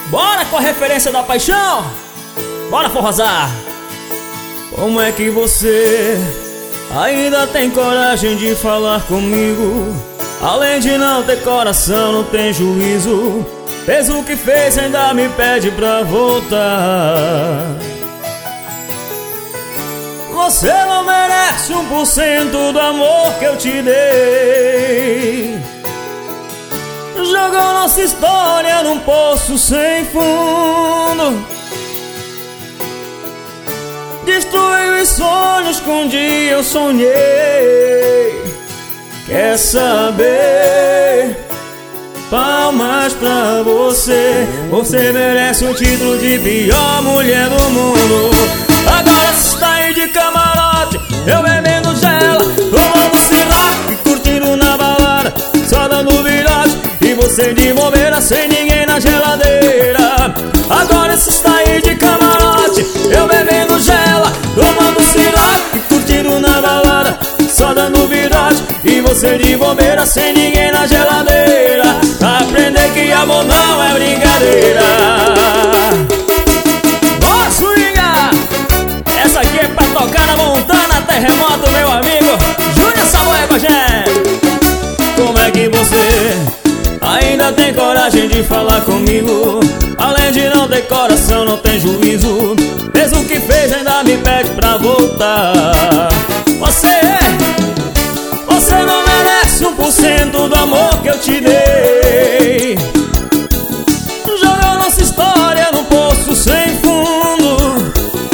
Bora com a referência da paixão. Bora forrosar. Como é que você ainda tem coragem de falar comigo? Além de não ter coração, não tem juízo. Fez o que fez, ainda me pede pra voltar. Você não merece 1% do amor que eu te dei. Jogou nossa história num poço sem fundo. Destruiu os sonhos que um dia eu sonhei. Quer saber? Palmas pra você. Você merece o título de pior mulher do mundo. Agora você está aí de camarote, eu bebendo gela, tomando ciroque, curtindo na balada, só dando virote, e você de bobeira sem ninguém na geladeira. Agora você está aí de camarote, eu bebendo gela, tomando ciroque, curtindo na balada, só dando virote, e você de bobeira sem ninguém na geladeira. Pra aprender que amor não é brincadeira. Bora swingar! Essa aqui é pra tocar na Montana Terremoto, meu amigo Júnior Saboia com a gente. Como é que você ainda tem coragem de falar comigo? Além de não ter coração, não tem juízo. Fez o que fez, ainda me pede pra voltar. Você não merece 1% do amor que eu te dei. Jogou nossa história num poço sem fundo.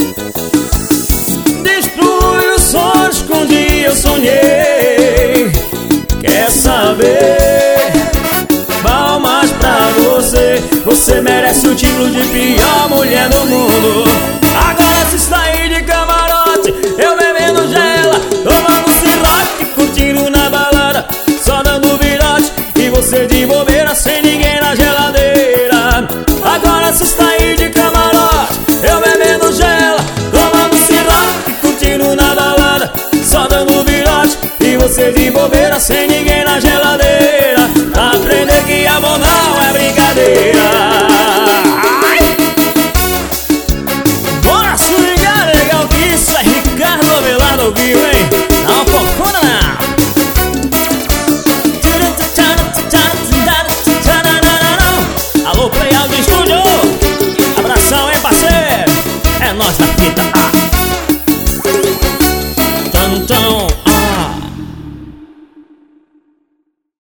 Destrui os sonhos que um dia eu sonhei. Quer saber? Palmas pra você. Você merece o título de pior mulher do mundo. Agora se está aí de camarote, eu bebendo gela, tomando ciroque, curtindo na balada, só dando virote, e você de bobeira sem ninguém na geladeira. Agora se está aí de camarote, eu bebendo gela, tomando ciroque, curtindo na balada, só dando virote, e você de bobeira sem ninguém na geladeira. Aprender que amor não é brincadeira. Ai! Bora swingar, legal, que isso é Ricardo Avelar ao vivo, hein? Não confunda não. Alô, Play Audio Studio. Abração, hein, parceiro? É nós da fita.